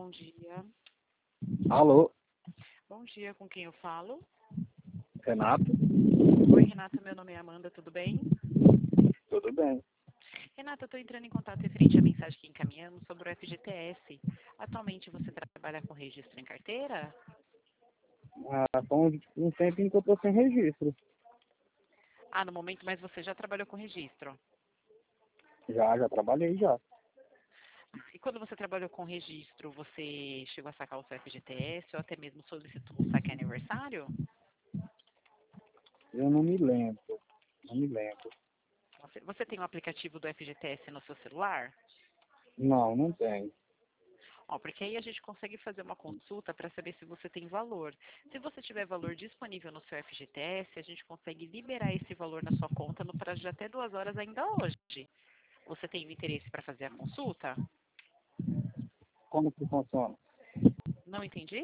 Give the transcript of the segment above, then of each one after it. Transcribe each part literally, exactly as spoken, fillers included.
bom dia. Alô, Bom dia, com quem eu falo? Renato? Oi, Renata, meu nome é Amanda, tudo bem? Tudo bem? Renata, eu estou entrando em contato referente à mensagem que encaminhamos sobre o F G T S. Atualmente você trabalha com registro em carteira? Ah, com um tempinho que eu tô sem registro. Ah, no momento, mas você já trabalhou com registro. Já, já trabalhei já. E quando você trabalhou com registro, você chegou a sacar o seu F G T S ou até mesmo solicitou um saque aniversário? Eu não me lembro. Não me lembro. Você, você tem um aplicativo do F G T S no seu celular? Não, não tem. Ó, porque aí a gente consegue fazer uma consulta para saber se você tem valor. Se você tiver valor disponível no seu F G T S, a gente consegue liberar esse valor na sua conta no prazo de até duas horas ainda hoje. Você tem interesse para fazer a consulta? Como que funciona? Não entendi?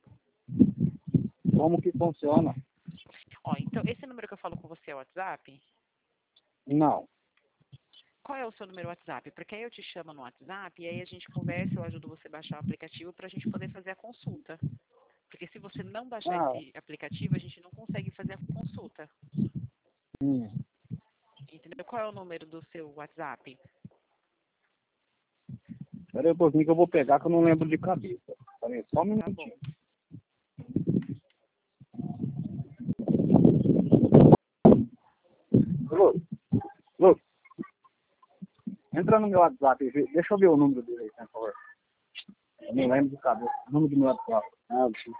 Como que funciona? Ó, então esse número que eu falo com você é o WhatsApp? Não. Qual é o seu número WhatsApp? Porque aí eu te chamo no WhatsApp e aí a gente conversa, eu ajudo você a baixar o aplicativo para a gente poder fazer a consulta. Porque se você não baixar Ah, esse aplicativo, a gente não consegue fazer a consulta. hum. Entendeu? Qual é o número do seu WhatsApp? Espera aí um pouquinho que eu vou pegar que eu não lembro de cabeça. Espera aí, só um Tá bom. minutinho. Alô, alô. Entra no meu WhatsApp e vê- deixa eu ver o número dele aí, por favor. Eu não lembro de cabeça. O número do meu WhatsApp. Ah, sim.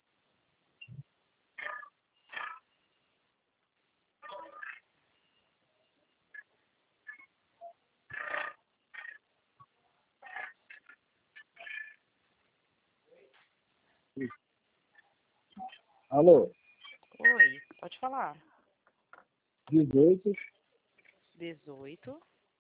Alô, Oi, pode falar. dezoito, Dezoito,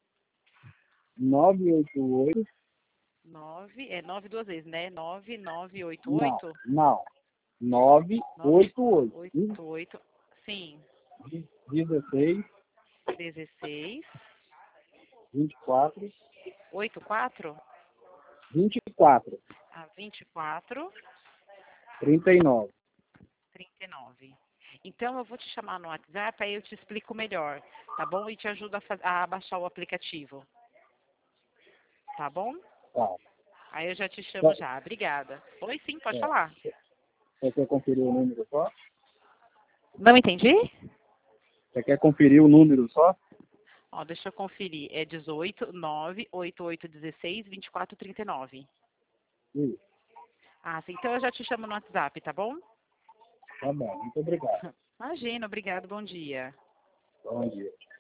nove oito oito. nove, é nove duas vezes, né? Nove nove oito Não, oito, não. nove nove oito oito. oito oito, sim, dezesseis, dezesseis, vinte e quatro, oito quatro, vinte e quatro, ah, vinte e quatro, trinta e nove. trinta e nove. Então eu vou te chamar no WhatsApp, aí eu te explico melhor, tá bom? E te ajudo a, fa- a baixar o aplicativo, tá bom? Tá. Aí eu já te chamo Só- já. Obrigada. Oi, sim, pode é. falar. Você quer conferir o número só? Não entendi? Você quer conferir o número só? Ó, deixa eu conferir. É dezoito, nove, oito oito, dezesseis, vinte e quatro, trinta e nove. Isso. Ah, sim. Então eu já te chamo no WhatsApp, tá bom? Tá bom, muito obrigado. Imagina, obrigado, bom dia. Bom dia.